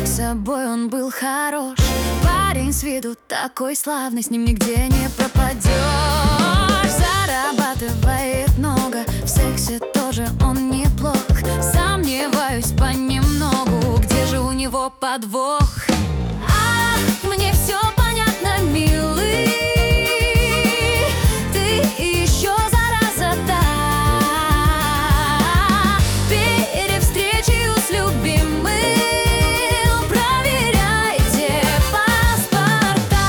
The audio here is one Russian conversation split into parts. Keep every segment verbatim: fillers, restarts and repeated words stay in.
Собой он был хорош, парень с виду такой славный, с ним нигде не пропадешь. Зарабатывает много, в сексе тоже он неплох. Сомневаюсь понемногу, где же у него подвох? Ах, мне все понятно, милый, ты еще зараза та. Перед встречей с любимым проверяйте паспорта.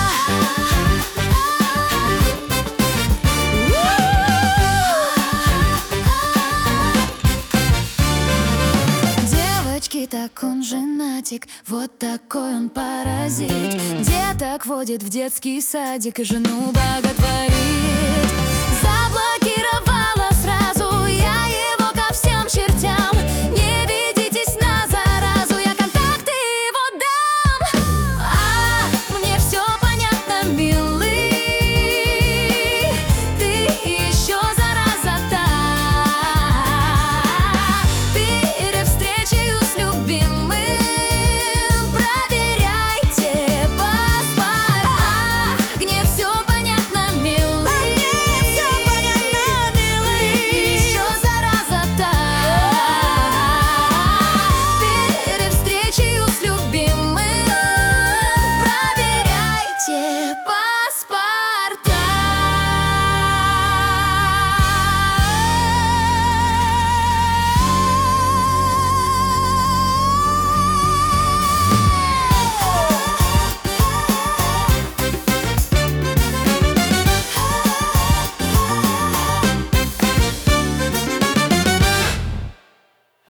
Девочки, так он женатик, вот такой он паразит. Деток водит в детский садик и жену боготворит.